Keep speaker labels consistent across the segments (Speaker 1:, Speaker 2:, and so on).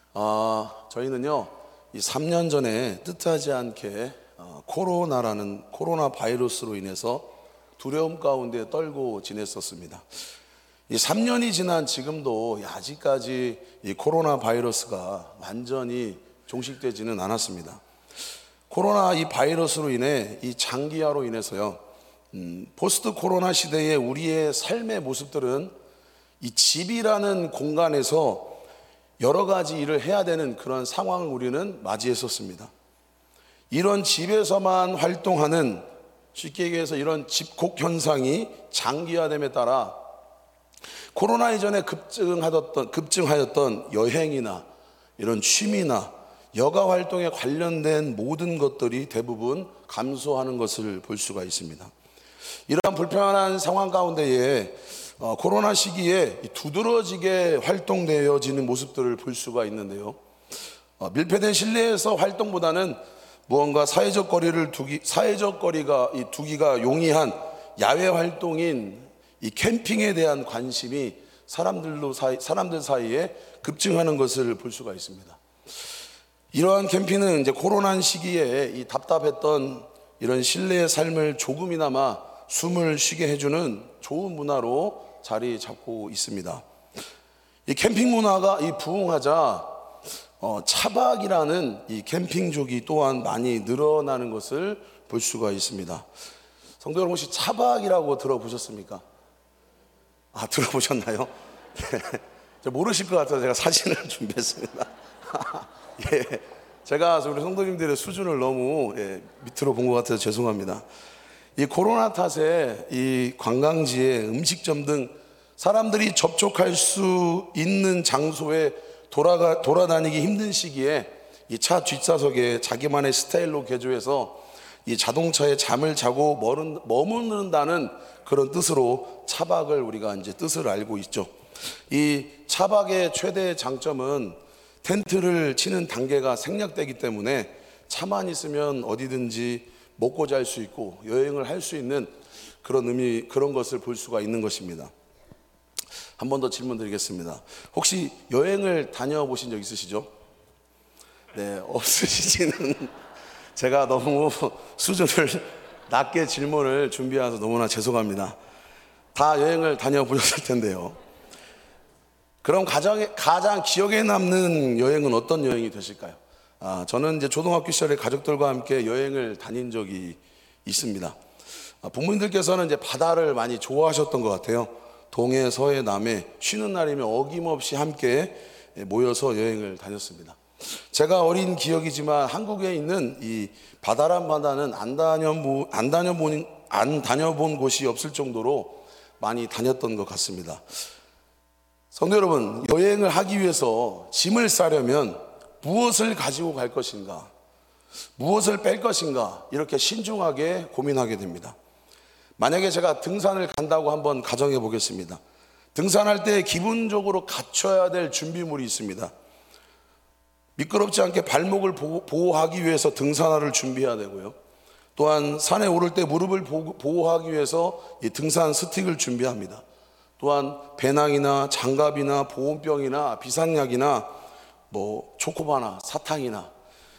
Speaker 1: 저희는요, 이 3년 전에 뜻하지 않게 코로나 바이러스로 인해서 두려움 가운데 떨고 지냈었습니다. 이 3년이 지난 지금도 아직까지 이 코로나 바이러스가 완전히 종식되지는 않았습니다. 코로나 이 바이러스로 인해 이 장기화로 인해서요, 포스트 코로나 시대의 우리의 삶의 모습들은 이 집이라는 공간에서 여러 가지 일을 해야 되는 그런 상황을 우리는 맞이했었습니다. 이런 집에서만 활동하는, 쉽게 얘기해서 이런 집콕 현상이 장기화됨에 따라 코로나 이전에 급증하였던 여행이나 이런 취미나 여가 활동에 관련된 모든 것들이 대부분 감소하는 것을 볼 수가 있습니다. 이러한 불편한 상황 가운데에 코로나 시기에 두드러지게 활동되어지는 모습들을 볼 수가 있는데요. 밀폐된 실내에서 활동보다는 무언가 사회적 거리가 두기가 용이한 야외 활동인 이 캠핑에 대한 관심이 사람들 사이에 급증하는 것을 볼 수가 있습니다. 이러한 캠핑은 이제 코로나 시기에 이 답답했던 이런 실내의 삶을 조금이나마 숨을 쉬게 해주는 좋은 문화로 자리 잡고 있습니다. 이 캠핑 문화가 부흥하자 차박이라는 이 캠핑족이 또한 많이 늘어나는 것을 볼 수가 있습니다. 성도 여러분, 혹시 차박이라고 들어보셨습니까? 들어보셨나요? 네. 모르실 것 같아서 제가 사진을 준비했습니다. 예, 제가 우리 성도님들의 수준을 너무 밑으로 본 것 같아서 죄송합니다. 이 코로나 탓에 이 관광지에 음식점 등 사람들이 접촉할 수 있는 장소에 돌아다니기 힘든 시기에 이 차 뒷좌석에 자기만의 스타일로 개조해서 이 자동차에 잠을 자고 머무른다는 그런 뜻으로 차박을 우리가 이제 뜻을 알고 있죠. 이 차박의 최대 장점은 텐트를 치는 단계가 생략되기 때문에 차만 있으면 어디든지 먹고 잘 수 있고 여행을 할 수 있는 그런 것을 볼 수가 있는 것입니다. 한 번 더 질문 드리겠습니다. 혹시 여행을 다녀보신 적 있으시죠? 네, 없으시지는 제가 너무 수준을 낮게 질문을 준비해서 너무나 죄송합니다. 다 여행을 다녀보셨을 텐데요. 그럼 가장 기억에 남는 여행은 어떤 여행이 되실까요? 저는 이제 초등학교 시절에 가족들과 함께 여행을 다닌 적이 있습니다. 부모님들께서는 이제 바다를 많이 좋아하셨던 것 같아요. 동해, 서해, 남해 쉬는 날이면 어김없이 함께 모여서 여행을 다녔습니다. 제가 어린 기억이지만 한국에 있는 이 바다란 바다는 안 다녀본 곳이 없을 정도로 많이 다녔던 것 같습니다. 성도 여러분, 여행을 하기 위해서 짐을 싸려면 무엇을 가지고 갈 것인가, 무엇을 뺄 것인가, 이렇게 신중하게 고민하게 됩니다. 만약에 제가 등산을 간다고 한번 가정해 보겠습니다. 등산할 때 기본적으로 갖춰야 될 준비물이 있습니다. 미끄럽지 않게 발목을 보호하기 위해서 등산화를 준비해야 되고요. 또한 산에 오를 때 무릎을 보호하기 위해서 이 등산 스틱을 준비합니다. 또한 배낭이나 장갑이나 보온병이나 비상약이나 초코바나 사탕이나,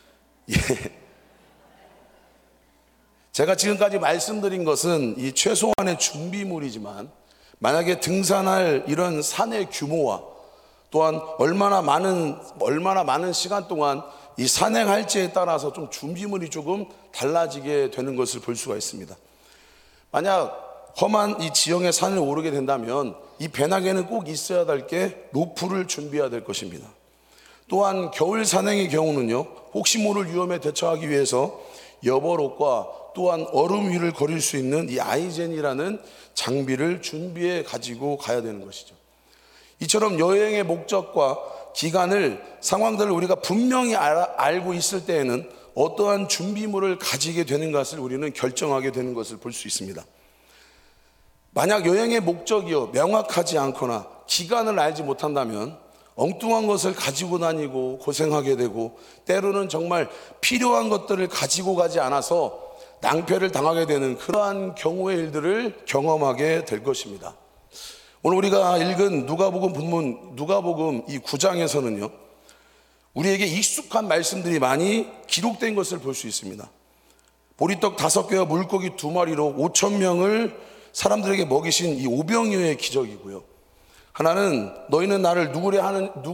Speaker 1: 제가 지금까지 말씀드린 것은 이 최소한의 준비물이지만 만약에 등산할 이런 산의 규모와 또한 얼마나 많은 시간 동안 이 산행할지에 따라서 좀 준비물이 조금 달라지게 되는 것을 볼 수가 있습니다. 만약 험한 이 지형의 산을 오르게 된다면 이 배낭에는 꼭 있어야 될 게 로프를 준비해야 될 것입니다. 또한 겨울 산행의 경우는요, 혹시 모를 위험에 대처하기 위해서 여벌옷과 또한 얼음 위를 걸을 수 있는 이 아이젠이라는 장비를 준비해 가지고 가야 되는 것이죠. 이처럼 여행의 목적과 기간을, 상황들을 우리가 분명히 알고 있을 때에는 어떠한 준비물을 가지게 되는 것을 우리는 결정하게 되는 것을 볼 수 있습니다. 만약 여행의 목적이요 명확하지 않거나 기간을 알지 못한다면 엉뚱한 것을 가지고 다니고 고생하게 되고, 때로는 정말 필요한 것들을 가지고 가지 않아서 낭패를 당하게 되는 그러한 경우의 일들을 경험하게 될 것입니다. 오늘 우리가 읽은 누가복음 이 9장에서는요, 우리에게 익숙한 말씀들이 많이 기록된 것을 볼 수 있습니다. 보리떡 5개와 물고기 2마리로 5천 명을 사람들에게 먹이신 이 오병이어의 기적이고요. 하나는 너희는 나를 누구라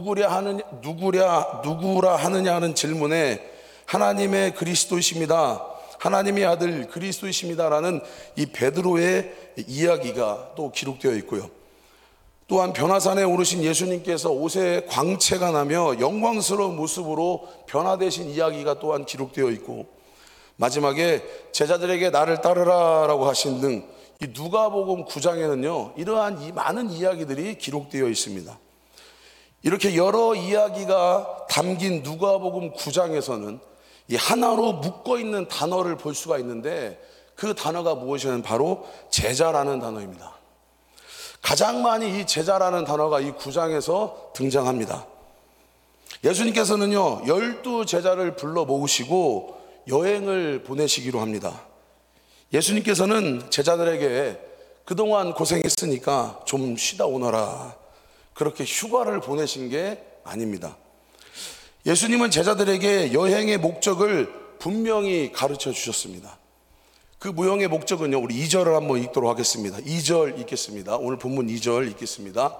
Speaker 1: 하느냐 하는 질문에 하나님의 그리스도이십니다, 하나님의 아들 그리스도이십니다라는 이 베드로의 이야기가 또 기록되어 있고요. 또한 변화산에 오르신 예수님께서 옷에 광채가 나며 영광스러운 모습으로 변화되신 이야기가 또한 기록되어 있고, 마지막에 제자들에게 나를 따르라라고 하신 등 이 누가복음 9장에는요 이러한 이 많은 이야기들이 기록되어 있습니다. 이렇게 여러 이야기가 담긴 누가복음 9장에서는 이 하나로 묶어 있는 단어를 볼 수가 있는데, 그 단어가 무엇이냐면 바로 제자라는 단어입니다. 가장 많이 이 제자라는 단어가 이 9장에서 등장합니다. 예수님께서는요 12제자를 불러 모으시고 여행을 보내시기로 합니다. 예수님께서는 제자들에게 그동안 고생했으니까 좀 쉬다 오너라, 그렇게 휴가를 보내신 게 아닙니다. 예수님은 제자들에게 여행의 목적을 분명히 가르쳐 주셨습니다. 그 모형의 목적은요, 우리 2절을 한번 읽도록 하겠습니다. 2절 읽겠습니다. 오늘 본문 2절 읽겠습니다.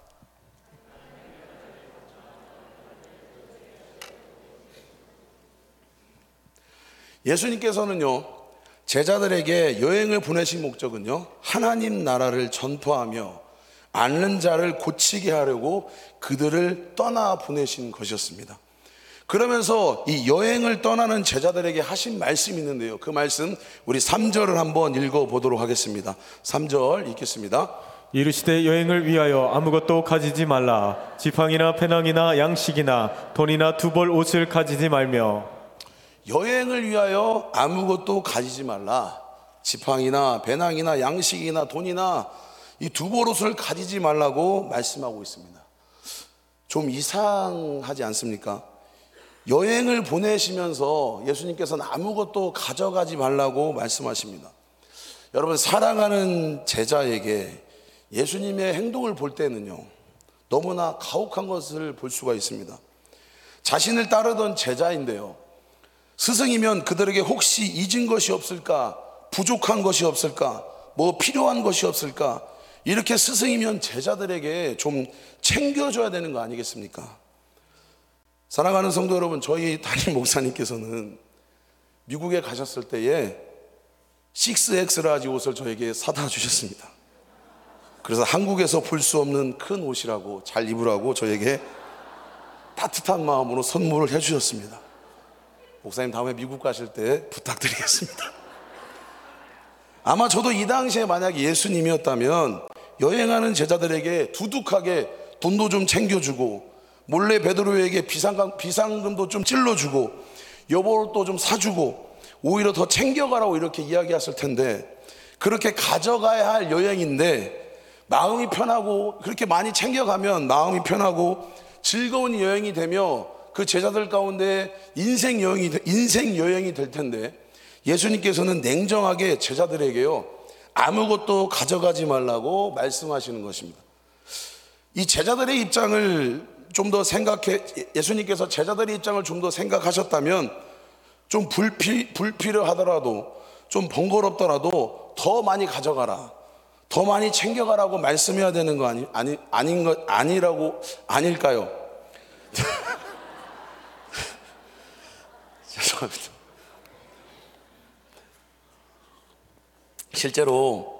Speaker 1: 예수님께서는요 제자들에게 여행을 보내신 목적은요 하나님 나라를 전파하며 앓는 자를 고치게 하려고 그들을 떠나 보내신 것이었습니다. 그러면서 이 여행을 떠나는 제자들에게 하신 말씀이 있는데요, 그 말씀 우리 3절을 한번 읽어보도록 하겠습니다. 3절 읽겠습니다.
Speaker 2: 이르시되 여행을 위하여 아무것도 가지지 말라. 지팡이나 배낭이나 양식이나 돈이나 2벌 옷을 가지지 말며.
Speaker 1: 여행을 위하여 아무것도 가지지 말라. 지팡이나 배낭이나 양식이나 돈이나 이 2벌 옷을 가지지 말라고 말씀하고 있습니다. 좀 이상하지 않습니까? 여행을 보내시면서 예수님께서는 아무것도 가져가지 말라고 말씀하십니다. 여러분, 사랑하는 제자에게 예수님의 행동을 볼 때는요 너무나 가혹한 것을 볼 수가 있습니다. 자신을 따르던 제자인데요, 스승이면 그들에게 혹시 잊은 것이 없을까, 부족한 것이 없을까, 뭐 필요한 것이 없을까, 이렇게 스승이면 제자들에게 좀 챙겨줘야 되는 거 아니겠습니까? 사랑하는 성도 여러분, 저희 담임 목사님께서는 미국에 가셨을 때에 6X라지 옷을 저에게 사다 주셨습니다. 그래서 한국에서 볼 수 없는 큰 옷이라고, 잘 입으라고 저에게 따뜻한 마음으로 선물을 해주셨습니다. 목사님 다음에 미국 가실 때 부탁드리겠습니다. 아마 저도 이 당시에 만약에 예수님이었다면 여행하는 제자들에게 두둑하게 돈도 좀 챙겨주고, 몰래 베드로에게 비상금도 좀 찔러주고, 여보옷도 좀 사주고, 오히려 더 챙겨가라고 이렇게 이야기했을 텐데, 그렇게 가져가야 할 여행인데 마음이 편하고, 그렇게 많이 챙겨가면 마음이 편하고 즐거운 여행이 되며 그 제자들 가운데 인생 여행이 될 텐데, 예수님께서는 냉정하게 제자들에게요 아무것도 가져가지 말라고 말씀하시는 것입니다. 이 제자들의 입장을 좀 더 예수님께서 제자들의 입장을 좀 더 생각하셨다면 좀 불필요하더라도, 좀 번거롭더라도 더 많이 가져가라, 더 많이 챙겨가라고 말씀해야 되는 거 아닐까요? 죄송합니다. 실제로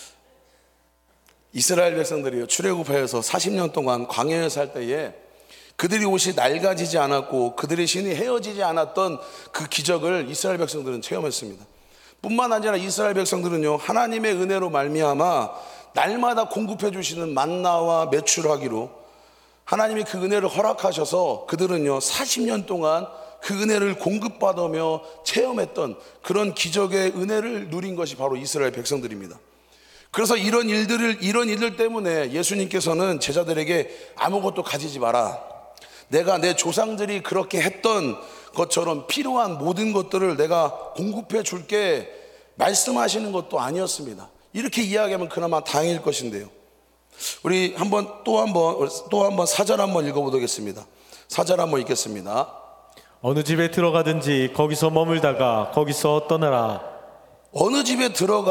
Speaker 1: 이스라엘 백성들이요 출애굽하여서 40년 동안 광야에 살 때에 그들이 옷이 낡아지지 않았고 그들의 신이 헤어지지 않았던 그 기적을 이스라엘 백성들은 체험했습니다. 뿐만 아니라 이스라엘 백성들은요 하나님의 은혜로 말미암아 날마다 공급해 주시는 만나와 메추라기로 하나님이 그 은혜를 허락하셔서 그들은요 40년 동안 그 은혜를 공급받으며 체험했던 그런 기적의 은혜를 누린 것이 바로 이스라엘 백성들입니다. 그래서 이런 일들 때문에 예수님께서는 제자들에게 아무것도 가지지 마라, 내가 내 조상들이 그렇게 했던 것처럼 필요한 모든 것들을 내가 공급해 줄게 말씀하시는 것도 아니었습니다. 이렇게 이야기하면 그나마 다행일 것인데요, 우리 또 한번 4절 한번 읽어보겠습니다. 4절 한번 읽겠습니다.
Speaker 2: 어느 집에 들어가든지 거기서 머물다가 거기서 떠나라.
Speaker 1: 어느 집에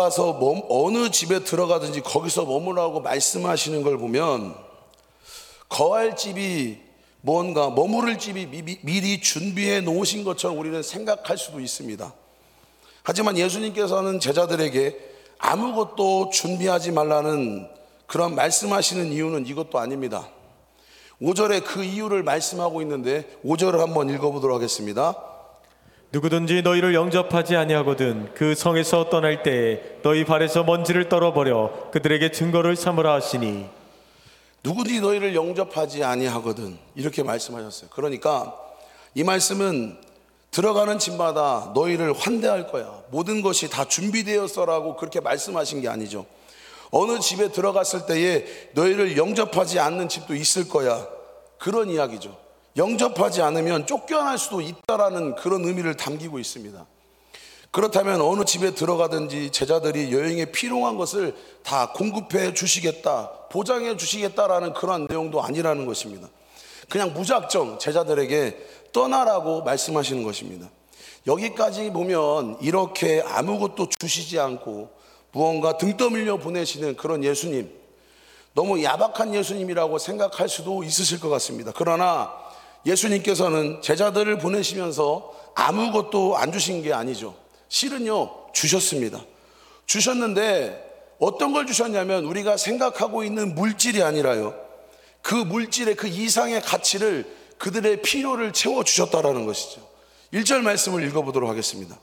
Speaker 1: 들어가든지 거기서 머무라고 말씀하시는 걸 보면 거할 집이 뭔가 머무를 집이 미리 준비해 놓으신 것처럼 우리는 생각할 수도 있습니다. 하지만 예수님께서는 제자들에게 아무것도 준비하지 말라는 그런 말씀하시는 이유는 이것도 아닙니다. 5절에 그 이유를 말씀하고 있는데 5절을 한번 읽어보도록 하겠습니다.
Speaker 2: 누구든지 너희를 영접하지 아니하거든 그 성에서 떠날 때 너희 발에서 먼지를 떨어버려 그들에게 증거를 삼으라 하시니.
Speaker 1: 누구든지 너희를 영접하지 아니하거든, 이렇게 말씀하셨어요. 그러니까 이 말씀은 들어가는 집마다 너희를 환대할 거야, 모든 것이 다 준비되었어라고 그렇게 말씀하신 게 아니죠. 어느 집에 들어갔을 때에 너희를 영접하지 않는 집도 있을 거야, 그런 이야기죠. 영접하지 않으면 쫓겨날 수도 있다라는 그런 의미를 담기고 있습니다. 그렇다면 어느 집에 들어가든지 제자들이 여행에 필요한 것을 다 공급해 주시겠다, 보장해 주시겠다라는 그런 내용도 아니라는 것입니다. 그냥 무작정 제자들에게 떠나라고 말씀하시는 것입니다. 여기까지 보면 이렇게 아무것도 주시지 않고 무언가 등 떠밀려 보내시는 그런 예수님, 너무 야박한 예수님이라고 생각할 수도 있으실 것 같습니다. 그러나 예수님께서는 제자들을 보내시면서 아무것도 안 주신 게 아니죠. 실은요, 주셨습니다. 주셨는데 어떤 걸 주셨냐면 우리가 생각하고 있는 물질이 아니라요, 그 물질의 그 이상의 가치를, 그들의 필요를 채워주셨다라는 것이죠. 1절 말씀을 읽어보도록 하겠습니다.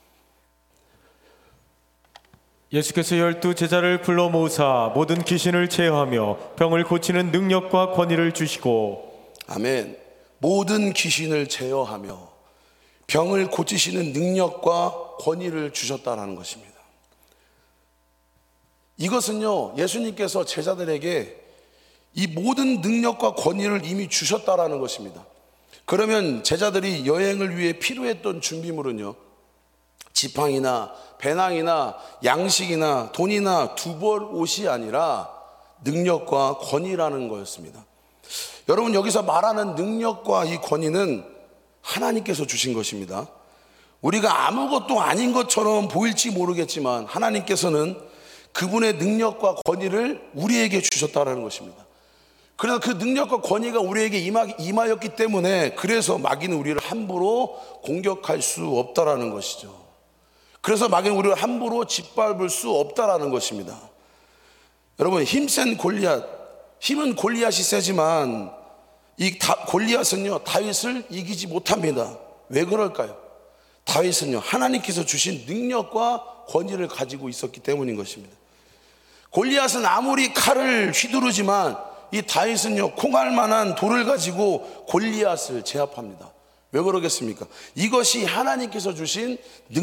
Speaker 2: 예수께서 12 제자를 불러 모으사 모든 귀신을 제어하며 병을 고치는 능력과 권위를 주시고.
Speaker 1: 아멘. 모든 귀신을 제어하며 병을 고치시는 능력과 권위를 주셨다라는 것입니다. 이것은요, 예수님께서 제자들에게 이 모든 능력과 권위를 이미 주셨다라는 것입니다. 그러면 제자들이 여행을 위해 필요했던 준비물은요, 지팡이나 배낭이나 양식이나 돈이나 두벌 옷이 아니라 능력과 권위라는 거였습니다. 여러분, 여기서 말하는 능력과 이 권위는 하나님께서 주신 것입니다. 우리가 아무것도 아닌 것처럼 보일지 모르겠지만 하나님께서는 그분의 능력과 권위를 우리에게 주셨다는 것입니다. 그래서 그 능력과 권위가 우리에게 임하였기 때문에 그래서 마귀는 우리를 함부로 공격할 수 없다라는 것이죠. 그래서 마귀는 우리를 함부로 짓밟을 수 없다라는 것입니다. 여러분, 힘센 골리앗, 힘은 골리앗이 세지만 이 골리앗은요, 다윗을 이기지 못합니다. 왜 그럴까요? 다윗은요, 하나님께서 주신 능력과 권위를 가지고 있었기 때문인 것입니다. 골리앗은 아무리 칼을 휘두르지만 이 다윗은요, 콩알만한 돌을 가지고 골리앗을 제압합니다. 왜 그러겠습니까? 이것이 하나님께서 주신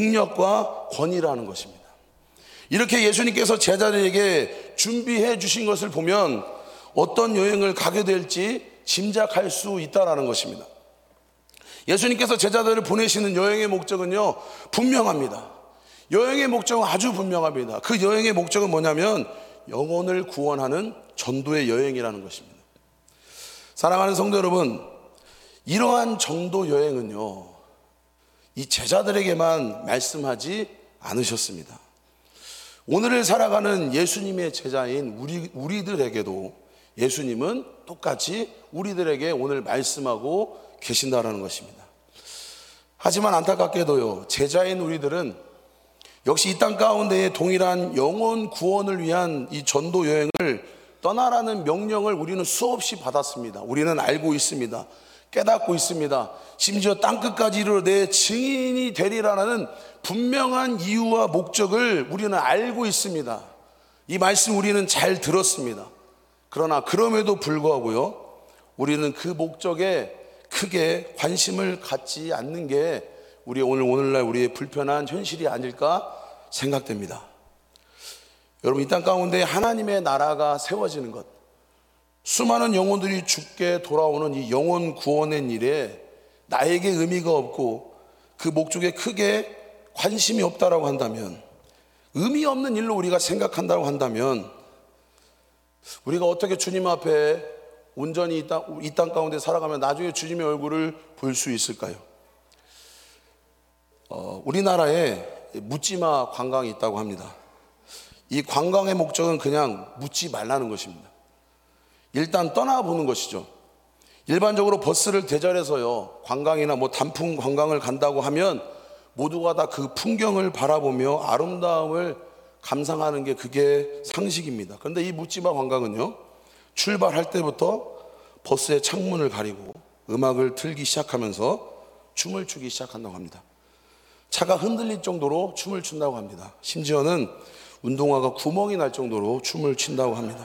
Speaker 1: 능력과 권위라는 것입니다. 이렇게 예수님께서 제자들에게 준비해 주신 것을 보면 어떤 여행을 가게 될지 짐작할 수 있다는 것입니다. 예수님께서 제자들을 보내시는 여행의 목적은요, 분명합니다. 여행의 목적은 아주 분명합니다. 그 여행의 목적은 뭐냐면 영혼을 구원하는 전도의 여행이라는 것입니다. 사랑하는 성도 여러분, 이러한 전도 여행은요, 이 제자들에게만 말씀하지 않으셨습니다. 오늘을 살아가는 예수님의 제자인 우리들에게도 예수님은 똑같이 우리들에게 오늘 말씀하고 계신다라는 것입니다. 하지만 안타깝게도요, 제자인 우리들은 역시 이 땅 가운데에 동일한 영혼 구원을 위한 이 전도 여행을 떠나라는 명령을 우리는 수없이 받았습니다. 우리는 알고 있습니다. 깨닫고 있습니다. 심지어 땅끝까지 이르러 내 증인이 되리라는 분명한 이유와 목적을 우리는 알고 있습니다. 이 말씀 우리는 잘 들었습니다. 그러나 그럼에도 불구하고요, 우리는 그 목적에 크게 관심을 갖지 않는 게 우리 오늘날 우리의 불편한 현실이 아닐까 생각됩니다. 여러분, 이 땅 가운데 하나님의 나라가 세워지는 것, 수많은 영혼들이 죽게 돌아오는 이 영혼 구원의 일에 나에게 의미가 없고 그 목적에 크게 관심이 없다라고 한다면, 의미 없는 일로 우리가 생각한다고 한다면, 우리가 어떻게 주님 앞에 온전히 이 땅 가운데 살아가면 나중에 주님의 얼굴을 볼 수 있을까요? 우리나라에 묻지마 관광이 있다고 합니다. 이 관광의 목적은 그냥 묻지 말라는 것입니다. 일단 떠나보는 것이죠. 일반적으로 버스를 대절해서요, 관광이나 단품 관광을 간다고 하면 모두가 다 그 풍경을 바라보며 아름다움을 감상하는 게 그게 상식입니다. 그런데 이 묻지마 관광은요, 출발할 때부터 버스의 창문을 가리고 음악을 틀기 시작하면서 춤을 추기 시작한다고 합니다. 차가 흔들릴 정도로 춤을 춘다고 합니다. 심지어는 운동화가 구멍이 날 정도로 춤을 춘다고 합니다.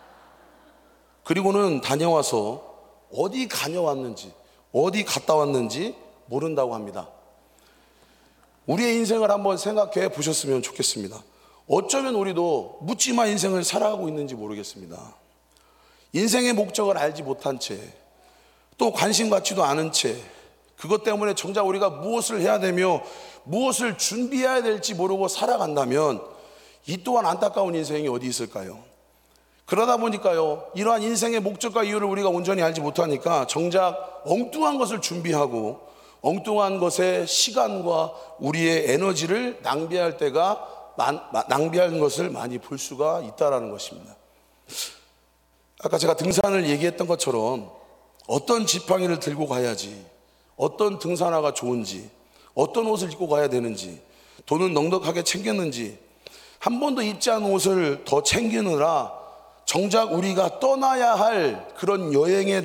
Speaker 1: 그리고는 다녀와서 어디 다녀왔는지, 어디 갔다 왔는지 모른다고 합니다. 우리의 인생을 한번 생각해 보셨으면 좋겠습니다. 어쩌면 우리도 묻지마 인생을 살아가고 있는지 모르겠습니다. 인생의 목적을 알지 못한 채, 또 관심 갖지도 않은 채, 그것 때문에 정작 우리가 무엇을 해야 되며 무엇을 준비해야 될지 모르고 살아간다면 이 또한 안타까운 인생이 어디 있을까요? 그러다 보니까요, 이러한 인생의 목적과 이유를 우리가 온전히 알지 못하니까 정작 엉뚱한 것을 준비하고 엉뚱한 것에 시간과 우리의 에너지를 낭비할 낭비하는 것을 많이 볼 수가 있다는 것입니다. 아까 제가 등산을 얘기했던 것처럼 어떤 지팡이를 들고 가야지, 어떤 등산화가 좋은지, 어떤 옷을 입고 가야 되는지, 돈은 넉넉하게 챙겼는지, 한 번도 입지 않은 옷을 더 챙기느라 정작 우리가 떠나야 할 그런 여행에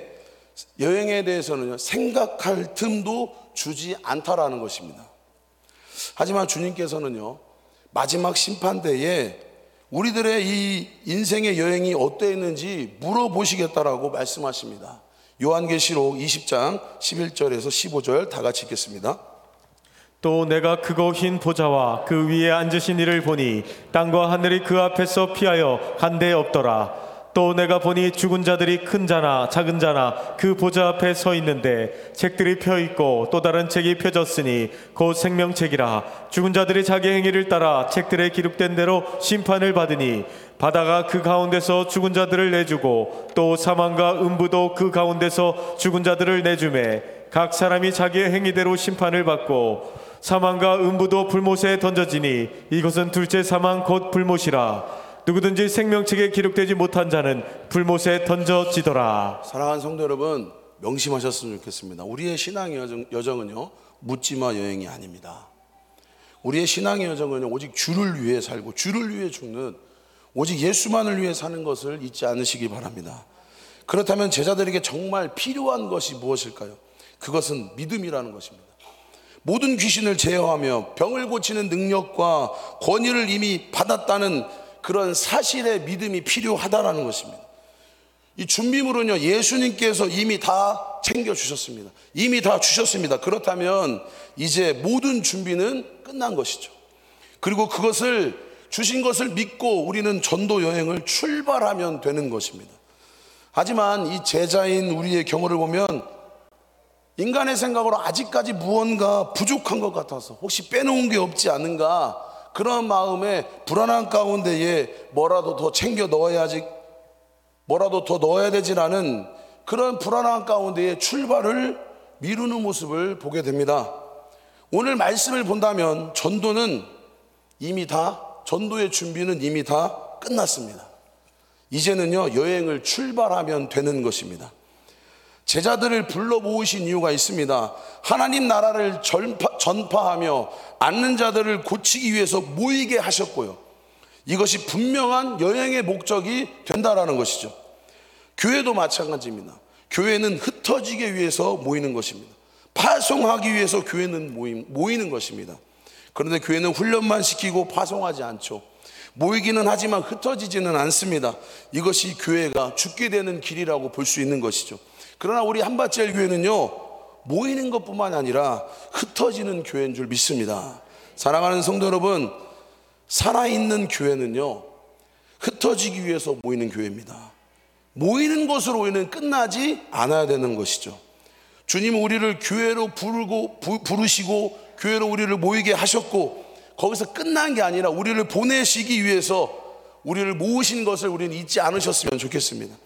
Speaker 1: 대해서는 생각할 틈도 주지 않다라는 것입니다. 하지만 주님께서는요, 마지막 심판대에 우리들의 이 인생의 여행이 어떠했는지 물어보시겠다라고 말씀하십니다. 요한계시록 20장 11절에서 15절 다 같이 읽겠습니다.
Speaker 2: 또 내가 크고 흰 보좌와 그 위에 앉으신 이를 보니 땅과 하늘이 그 앞에서 피하여 한데 없더라. 또 내가 보니 죽은 자들이 큰 자나 작은 자나 그 보좌 앞에 서 있는데 책들이 펴 있고 또 다른 책이 펴졌으니 곧 생명책이라. 죽은 자들이 자기 행위를 따라 책들에 기록된 대로 심판을 받으니 바다가 그 가운데서 죽은 자들을 내주고 또 사망과 음부도 그 가운데서 죽은 자들을 내주매 각 사람이 자기의 행위대로 심판을 받고 사망과 음부도 불못에 던져지니 이것은 둘째 사망 곧 불못이라. 누구든지 생명책에 기록되지 못한 자는 불못에 던져지더라.
Speaker 1: 사랑하는 성도 여러분, 명심하셨으면 좋겠습니다. 우리의 신앙의 여정은요, 묻지마 여행이 아닙니다. 우리의 신앙의 여정은 오직 주를 위해 살고 주를 위해 죽는, 오직 예수만을 위해 사는 것을 잊지 않으시기 바랍니다. 그렇다면 제자들에게 정말 필요한 것이 무엇일까요? 그것은 믿음이라는 것입니다. 모든 귀신을 제어하며 병을 고치는 능력과 권위를 이미 받았다는 그런 사실의 믿음이 필요하다라는 것입니다. 이 준비물은요, 예수님께서 이미 다 챙겨주셨습니다. 이미 다 주셨습니다. 그렇다면 이제 모든 준비는 끝난 것이죠. 그리고 그것을 주신 것을 믿고 우리는 전도 여행을 출발하면 되는 것입니다. 하지만 이 제자인 우리의 경우를 보면 인간의 생각으로 아직까지 무언가 부족한 것 같아서 혹시 빼놓은 게 없지 않은가, 그런 마음에 불안한 가운데에 뭐라도 더 챙겨 넣어야지, 뭐라도 더 넣어야 되지라는 그런 불안한 가운데에 출발을 미루는 모습을 보게 됩니다. 오늘 말씀을 본다면 전도의 준비는 이미 다 끝났습니다. 이제는요, 여행을 출발하면 되는 것입니다. 제자들을 불러 모으신 이유가 있습니다. 하나님 나라를 전파하며 앉는 자들을 고치기 위해서 모이게 하셨고요, 이것이 분명한 여행의 목적이 된다라는 것이죠. 교회도 마찬가지입니다. 교회는 흩어지기 위해서 모이는 것입니다. 파송하기 위해서 교회는 모이는 것입니다. 그런데 교회는 훈련만 시키고 파송하지 않죠. 모이기는 하지만 흩어지지는 않습니다. 이것이 교회가 죽게 되는 길이라고 볼 수 있는 것이죠. 그러나 우리 한밭제일 교회는요, 모이는 것뿐만 아니라 흩어지는 교회인 줄 믿습니다. 사랑하는 성도 여러분, 살아있는 교회는요, 흩어지기 위해서 모이는 교회입니다. 모이는 것으로 우리는 끝나지 않아야 되는 것이죠. 주님은 우리를 교회로 부르시고 교회로 우리를 모이게 하셨고, 거기서 끝난 게 아니라 우리를 보내시기 위해서 우리를 모으신 것을 우리는 잊지 않으셨으면 좋겠습니다.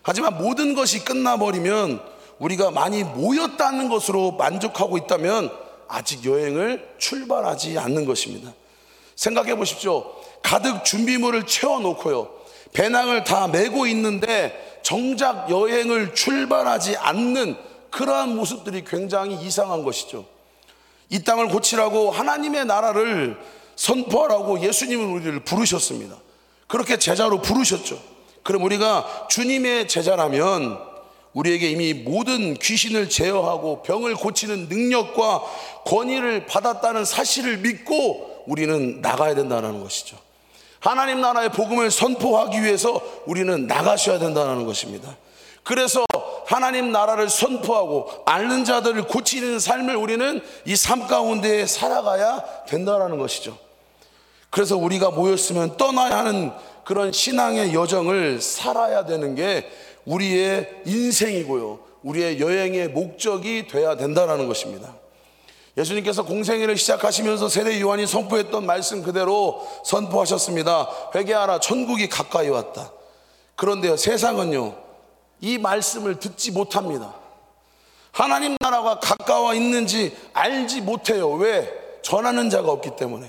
Speaker 1: 하지만 모든 것이 끝나버리면 우리가 많이 모였다는 것으로 만족하고 있다면 아직 여행을 출발하지 않는 것입니다. 생각해 보십시오. 가득 준비물을 채워놓고요, 배낭을 다 메고 있는데 정작 여행을 출발하지 않는 그러한 모습들이 굉장히 이상한 것이죠. 이 땅을 고치라고 하나님의 나라를 선포하라고 예수님은 우리를 부르셨습니다. 그렇게 제자로 부르셨죠. 그럼 우리가 주님의 제자라면 우리에게 이미 모든 귀신을 제어하고 병을 고치는 능력과 권위를 받았다는 사실을 믿고 우리는 나가야 된다는 것이죠. 하나님 나라의 복음을 선포하기 위해서 우리는 나가셔야 된다는 것입니다. 그래서 하나님 나라를 선포하고 앓는 자들을 고치는 삶을 우리는 이 삶 가운데 살아가야 된다는 것이죠. 그래서 우리가 모였으면 떠나야 하는 그런 신앙의 여정을 살아야 되는 게 우리의 인생이고요, 우리의 여행의 목적이 돼야 된다는 것입니다. 예수님께서 공생애를 시작하시면서 세례 요한이 선포했던 말씀 그대로 선포하셨습니다. 회개하라, 천국이 가까이 왔다. 그런데요, 세상은요 이 말씀을 듣지 못합니다. 하나님 나라가 가까워 있는지 알지 못해요. 왜? 전하는 자가 없기 때문에.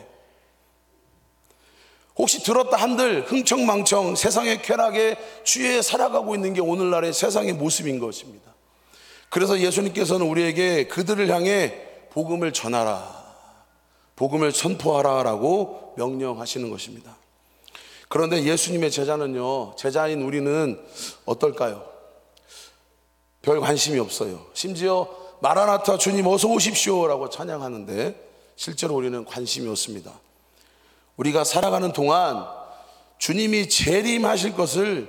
Speaker 1: 혹시 들었다 한들 흥청망청 세상의 쾌락에 취해 살아가고 있는 게 오늘날의 세상의 모습인 것입니다. 그래서 예수님께서는 우리에게 그들을 향해 복음을 전하라, 복음을 선포하라 라고 명령하시는 것입니다. 그런데 예수님의 제자는요, 제자인 우리는 어떨까요? 별 관심이 없어요. 심지어 마라나타, 주님 어서 오십시오 라고 찬양하는데 실제로 우리는 관심이 없습니다. 우리가 살아가는 동안 주님이 재림하실 것을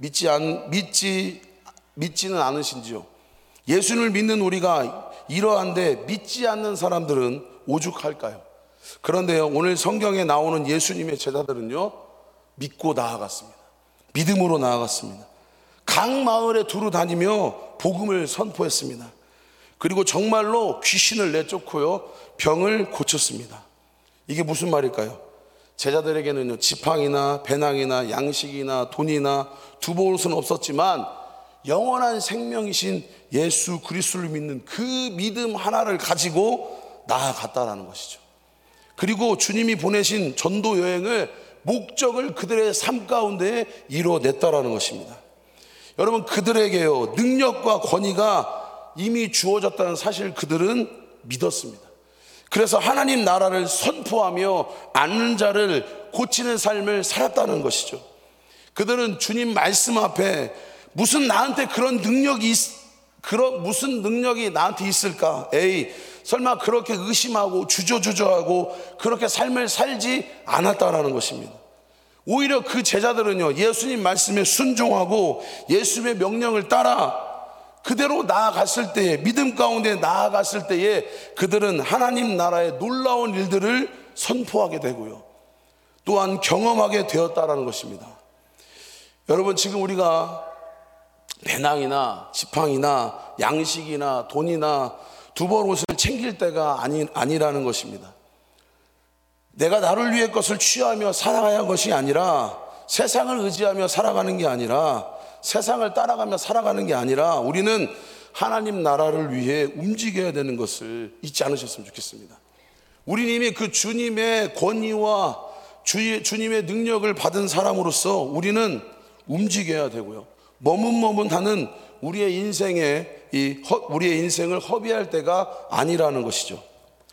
Speaker 1: 믿지는 않으신지요? 예수님을 믿는 우리가 이러한데 믿지 않는 사람들은 오죽할까요? 그런데요, 오늘 성경에 나오는 예수님의 제자들은요 믿고 나아갔습니다. 믿음으로 나아갔습니다. 각 마을에 두루 다니며 복음을 선포했습니다. 그리고 정말로 귀신을 내쫓고요, 병을 고쳤습니다. 이게 무슨 말일까요? 제자들에게는요 지팡이나 배낭이나 양식이나 돈이나 두보옷은 없었지만 영원한 생명이신 예수 그리스도를 믿는 그 믿음 하나를 가지고 나아갔다라는 것이죠. 그리고 주님이 보내신 전도 여행을 목적을 그들의 삶 가운데 이루어냈다라는 것입니다. 여러분, 그들에게요 능력과 권위가 이미 주어졌다는 사실을 그들은 믿었습니다. 그래서 하나님 나라를 선포하며 앓는 자를 고치는 삶을 살았다는 것이죠. 그들은 주님 말씀 앞에 무슨 나한테 무슨 능력이 나한테 있을까? 설마 그렇게 의심하고 주저하고 그렇게 삶을 살지 않았다라는 것입니다. 오히려 그 제자들은요 예수님 말씀에 순종하고 예수님의 명령을 따라 그대로 나아갔을 때에, 믿음 가운데 나아갔을 때에 그들은 하나님 나라의 놀라운 일들을 선포하게 되고요, 또한 경험하게 되었다라는 것입니다. 여러분, 지금 우리가 배낭이나 지팡이나 양식이나 돈이나 두벌옷을 챙길 때가 아니라는 것입니다. 내가 나를 위해 것을 취하며 살아가야 할 것이 아니라, 세상을 의지하며 살아가는 게 아니라, 세상을 따라가며 살아가는 게 아니라 우리는 하나님 나라를 위해 움직여야 되는 것을 잊지 않으셨으면 좋겠습니다. 우리는 이미 그 주님의 권위와 주님의 능력을 받은 사람으로서 우리는 움직여야 되고요, 머뭇머뭇하는 우리의 인생을 허비할 때가 아니라는 것이죠.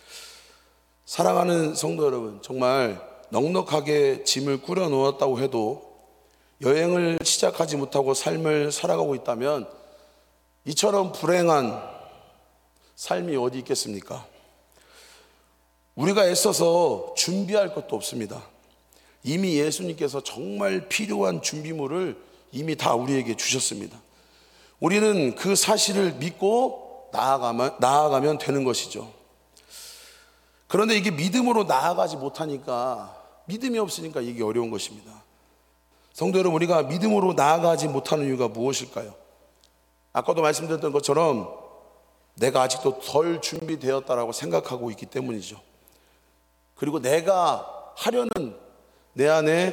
Speaker 1: 사랑하는 성도 여러분, 정말 넉넉하게 짐을 꾸려 놓았다고 해도 여행을 시작하지 못하고 삶을 살아가고 있다면 이처럼 불행한 삶이 어디 있겠습니까? 우리가 애써서 준비할 것도 없습니다. 이미 예수님께서 정말 필요한 준비물을 이미 다 우리에게 주셨습니다. 우리는 그 사실을 믿고 나아가면 되는 것이죠. 그런데 이게 믿음으로 나아가지 못하니까, 믿음이 없으니까 이게 어려운 것입니다. 성도 여러분, 우리가 믿음으로 나아가지 못하는 이유가 무엇일까요? 아까도 말씀드렸던 것처럼 내가 아직도 덜 준비되었다라고 생각하고 있기 때문이죠. 그리고 내가 하려는 내 안에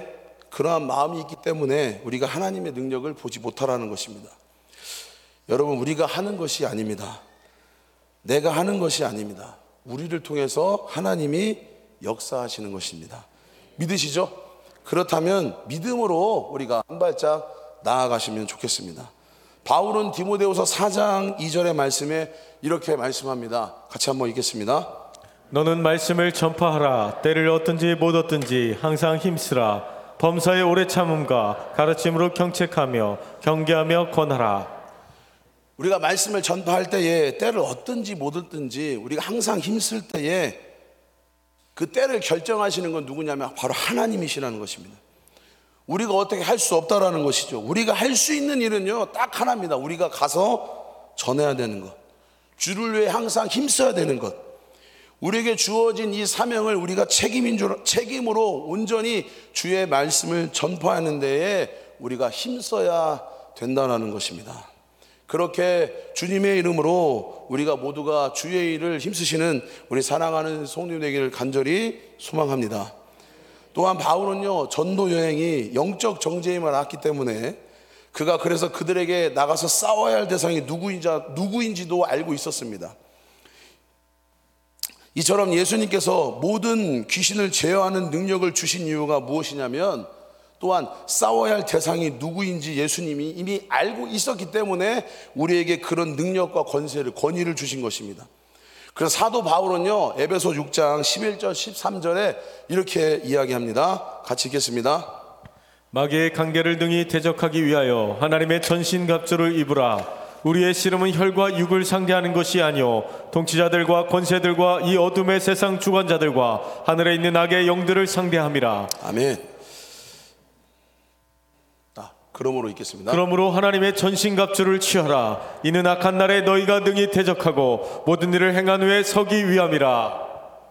Speaker 1: 그러한 마음이 있기 때문에 우리가 하나님의 능력을 보지 못하라는 것입니다. 여러분, 우리가 하는 것이 아닙니다. 내가 하는 것이 아닙니다. 우리를 통해서 하나님이 역사하시는 것입니다. 믿으시죠? 그렇다면 믿음으로 우리가 한 발짝 나아가시면 좋겠습니다. 바울은 디모데후서 4장 2절의 말씀에 이렇게 말씀합니다. 같이 한번 읽겠습니다.
Speaker 2: 너는 말씀을 전파하라. 때를 얻든지 못 얻든지 항상 힘쓰라. 범사의 오래 참음과 가르침으로 경책하며 경계하며 권하라.
Speaker 1: 우리가 말씀을 전파할 때에 때를 얻든지 못 얻든지 우리가 항상 힘쓸 때에 그 때를 결정하시는 건 누구냐면 바로 하나님이시라는 것입니다. 우리가 어떻게 할 수 없다라는 것이죠. 우리가 할 수 있는 일은요 딱 하나입니다. 우리가 가서 전해야 되는 것, 주를 위해 항상 힘써야 되는 것, 우리에게 주어진 이 사명을 우리가 책임으로 온전히 주의 말씀을 전파하는 데에 우리가 힘써야 된다는 것입니다. 그렇게 주님의 이름으로 우리가 모두가 주의 일을 힘쓰시는 우리 사랑하는 성도님 되기를 간절히 소망합니다. 또한 바울은요 전도 여행이 영적 정죄임을 알았기 때문에 그가 그래서 그들에게 나가서 싸워야 할 대상이 누구인지도 알고 있었습니다. 이처럼 예수님께서 모든 귀신을 제어하는 능력을 주신 이유가 무엇이냐면 또한 싸워야 할 대상이 누구인지 예수님이 이미 알고 있었기 때문에 우리에게 그런 능력과 권위를 주신 것입니다. 그래서 사도 바울은요 에베소 6장 11절 13절에 이렇게 이야기합니다. 같이 읽겠습니다.
Speaker 2: 마귀의 관계를 등이 대적하기 위하여 하나님의 전신갑주를 입으라. 우리의 씨름은 혈과 육을 상대하는 것이 아니요 통치자들과 권세들과 이 어둠의 세상 주관자들과 하늘에 있는 악의 영들을 상대함이라.
Speaker 1: 아멘. 그러므로 읽겠습니다.
Speaker 2: 그러므로 하나님의 전신갑주를 취하라. 이는 악한 날에 너희가 능히 대적하고 모든 일을 행한 후에 서기 위함이라.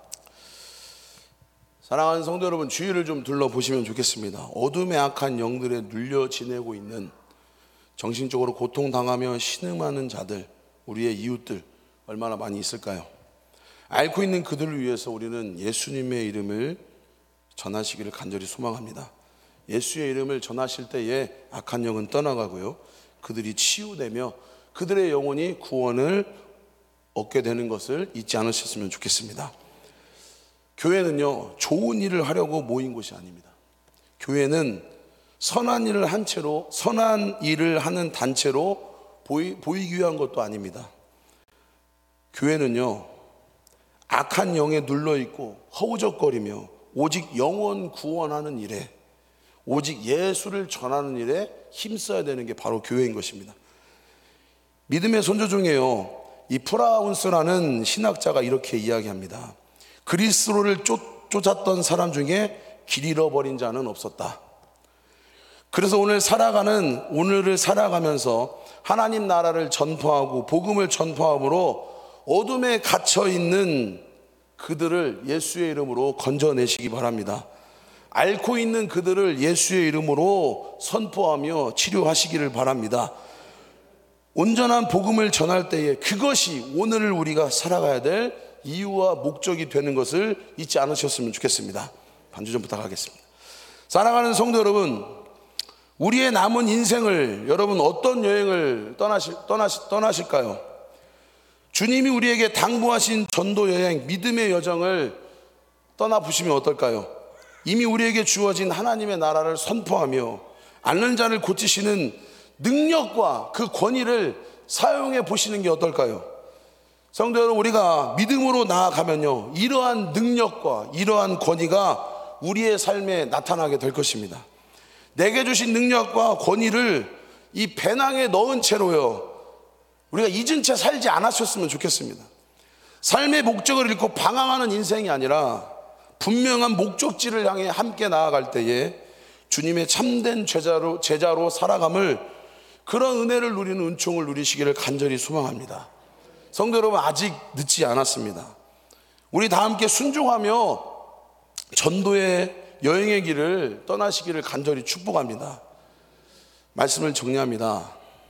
Speaker 1: 사랑하는 성도 여러분, 주위를 좀 둘러보시면 좋겠습니다. 어둠의 악한 영들에 눌려 지내고 있는, 정신적으로 고통당하며 신음하는 자들, 우리의 이웃들 얼마나 많이 있을까요? 앓고 있는 그들을 위해서 우리는 예수님의 이름을 전하시기를 간절히 소망합니다. 예수의 이름을 전하실 때에 악한 영은 떠나가고요 그들이 치유되며 그들의 영혼이 구원을 얻게 되는 것을 잊지 않으셨으면 좋겠습니다. 교회는요 좋은 일을 하려고 모인 곳이 아닙니다. 교회는 선한 일을 한 채로, 선한 일을 하는 단체로 보이기 위한 것도 아닙니다. 교회는요 악한 영에 눌러있고 허우적거리며 오직 영혼 구원하는 일에, 오직 예수를 전하는 일에 힘써야 되는 게 바로 교회인 것입니다. 믿음의 선조 중에요 이 프라운스라는 신학자가 이렇게 이야기합니다. 그리스도를 쫓았던 사람 중에 길 잃어버린 자는 없었다. 그래서 오늘을 살아가면서 하나님 나라를 전파하고 복음을 전파함으로 어둠에 갇혀있는 그들을 예수의 이름으로 건져내시기 바랍니다. 앓고 있는 그들을 예수의 이름으로 선포하며 치료하시기를 바랍니다. 온전한 복음을 전할 때에 그것이 오늘을 우리가 살아가야 될 이유와 목적이 되는 것을 잊지 않으셨으면 좋겠습니다. 반주 좀 부탁하겠습니다. 사랑하는 성도 여러분, 우리의 남은 인생을 여러분 어떤 여행을 떠나실까요? 주님이 우리에게 당부하신 전도 여행, 믿음의 여정을 떠나보시면 어떨까요? 이미 우리에게 주어진 하나님의 나라를 선포하며 앓는 자를 고치시는 능력과 그 권위를 사용해 보시는 게 어떨까요? 성도 여러분, 우리가 믿음으로 나아가면요 이러한 능력과 이러한 권위가 우리의 삶에 나타나게 될 것입니다. 내게 주신 능력과 권위를 이 배낭에 넣은 채로요 우리가 잊은 채 살지 않았었으면 좋겠습니다. 삶의 목적을 잃고 방황하는 인생이 아니라 분명한 목적지를 향해 함께 나아갈 때에 주님의 참된 제자로 살아감을, 그런 은혜를 누리는 은총을 누리시기를 간절히 소망합니다. 성도 여러분, 아직 늦지 않았습니다. 우리 다 함께 순종하며 전도의 여행의 길을 떠나시기를 간절히 축복합니다. 말씀을 정리합니다.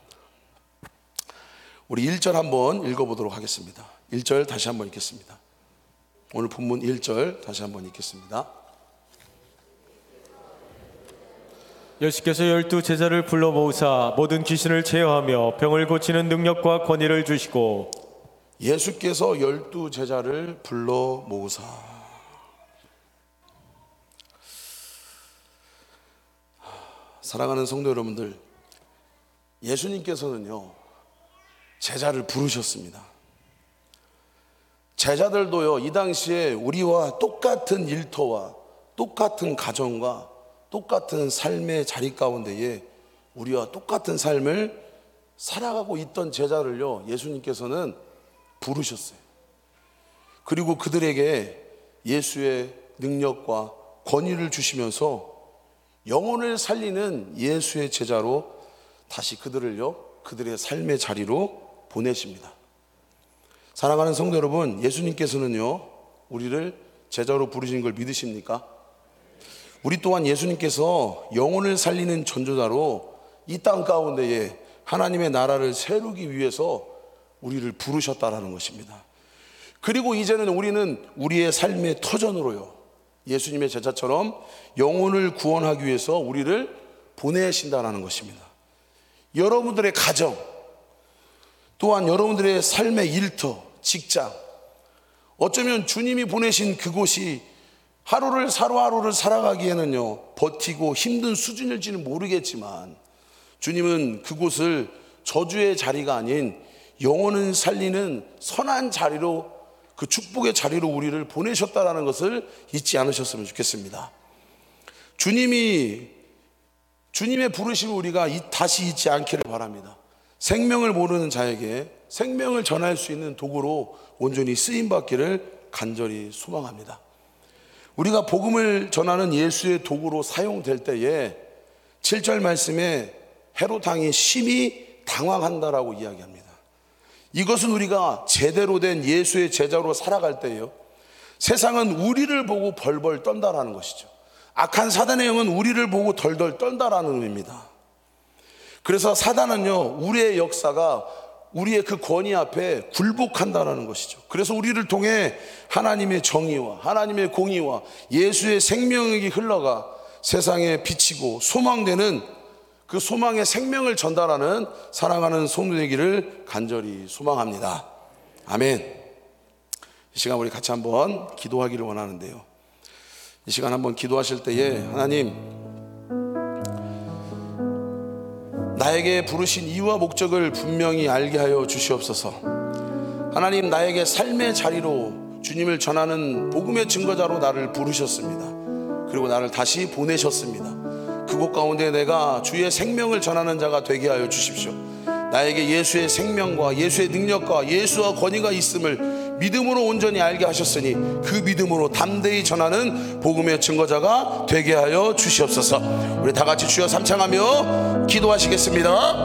Speaker 1: 우리 1절 한번 읽어보도록 하겠습니다. 1절 다시 한번 읽겠습니다. 오늘 본문 1절 다시 한번 읽겠습니다.
Speaker 2: 예수께서 12 제자를 불러 모으사 모든 귀신을 제어하며 병을 고치는 능력과 권위를 주시고
Speaker 1: 예수께서 12 제자를 불러 모으사. 사랑하는 성도 여러분들, 예수님께서는요 제자를 부르셨습니다. 제자들도요 이 당시에 우리와 똑같은 일터와 똑같은 가정과 똑같은 삶의 자리 가운데에 우리와 똑같은 삶을 살아가고 있던 제자를요 예수님께서는 부르셨어요. 그리고 그들에게 예수의 능력과 권위를 주시면서 영혼을 살리는 예수의 제자로 다시 그들의 삶의 자리로 보내십니다. 사랑하는 성도 여러분, 예수님께서는요 우리를 제자로 부르신 걸 믿으십니까? 우리 또한 예수님께서 영혼을 살리는 전도자로 이 땅 가운데에 하나님의 나라를 세우기 위해서 우리를 부르셨다라는 것입니다. 그리고 이제는 우리는 우리의 삶의 터전으로요 예수님의 제자처럼 영혼을 구원하기 위해서 우리를 보내신다라는 것입니다. 여러분들의 가정, 또한 여러분들의 삶의 일터, 직장, 어쩌면 주님이 보내신 그곳이 하루를 살아가기에는요 버티고 힘든 수준일지는 모르겠지만 주님은 그곳을 저주의 자리가 아닌 영혼을 살리는 선한 자리로, 그 축복의 자리로 우리를 보내셨다라는 것을 잊지 않으셨으면 좋겠습니다. 주님의 부르심을 우리가 다시 잊지 않기를 바랍니다. 생명을 모르는 자에게 생명을 전할 수 있는 도구로 온전히 쓰임받기를 간절히 소망합니다. 우리가 복음을 전하는 예수의 도구로 사용될 때에 7절 말씀에 헤롯 왕이 심히 당황한다라고 이야기합니다. 이것은 우리가 제대로 된 예수의 제자로 살아갈 때예요 세상은 우리를 보고 벌벌 떤다라는 것이죠. 악한 사단의 영은 우리를 보고 덜덜 떤다라는 의미입니다. 그래서 사단은요 우리의 역사가 우리의 그 권위 앞에 굴복한다라는 것이죠. 그래서 우리를 통해 하나님의 정의와 하나님의 공의와 예수의 생명이 흘러가 세상에 비치고 소망되는 그 소망의 생명을 전달하는 사랑하는 성도 되기를 간절히 소망합니다. 아멘. 이 시간 우리 같이 한번 기도하기를 원하는데요, 이 시간 한번 기도하실 때에 하나님, 나에게 부르신 이유와 목적을 분명히 알게 하여 주시옵소서. 하나님, 나에게 삶의 자리로 주님을 전하는 복음의 증거자로 나를 부르셨습니다. 그리고 나를 다시 보내셨습니다. 그곳 가운데 내가 주의 생명을 전하는 자가 되게 하여 주십시오. 나에게 예수의 생명과 예수의 능력과 예수와 권위가 있음을 믿음으로 온전히 알게 하셨으니 그 믿음으로 담대히 전하는 복음의 증거자가 되게 하여 주시옵소서. 우리 다 같이 주여 삼창하며 기도하시겠습니다.